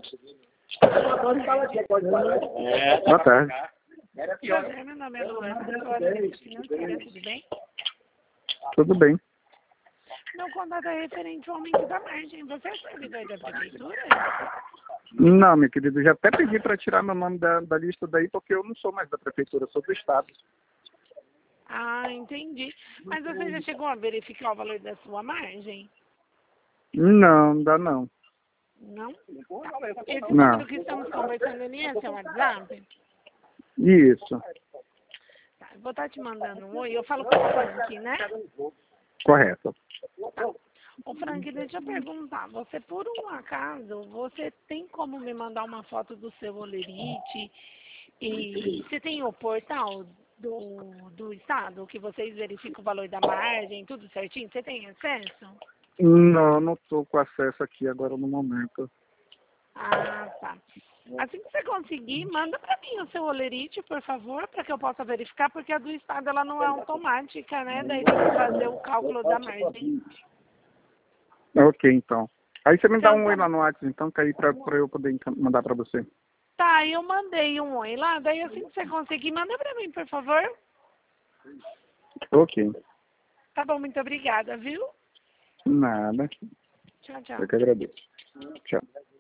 Boa tarde. Meu nome é Luana, sou analista financeira, tudo bem? Tudo bem. Meu contato é referente ao aumento da margem. Você é servidor da prefeitura? Não, meu querido, já até pedi para tirar meu nome da lista daí, porque eu não sou mais da prefeitura, eu sou do estado. Ah, entendi. Mas você já chegou a verificar o valor da sua margem? Não, ainda não. Não? Esse Não. número que estamos conversando ali é seu WhatsApp? Isso, Tá, eu vou estar te mandando um oi. Eu falo com o Frank, né? correto. Ô Frank, deixa eu perguntar. Você, por um acaso, você tem como me mandar uma foto do seu olerite? E você tem o portal do estado, que vocês verificam o valor da margem, tudo certinho? Você tem acesso? Não, não estou com acesso aqui agora no momento. Ah, tá. Assim que você conseguir, manda para mim o seu olerite, por favor, para que eu possa verificar, porque a do estado ela não é automática, né? Daí tem que fazer o cálculo da margem. Ok, então. Aí você me dá Então, um tá oi lá bom. no WhatsApp, então, que aí para eu poder mandar para você. Tá, eu mandei um oi lá, daí assim que você conseguir, manda para mim, por favor. Ok. Tá bom, muito obrigada, viu? Nada. Tchau, tchau. Eu que agradeço. Tchau.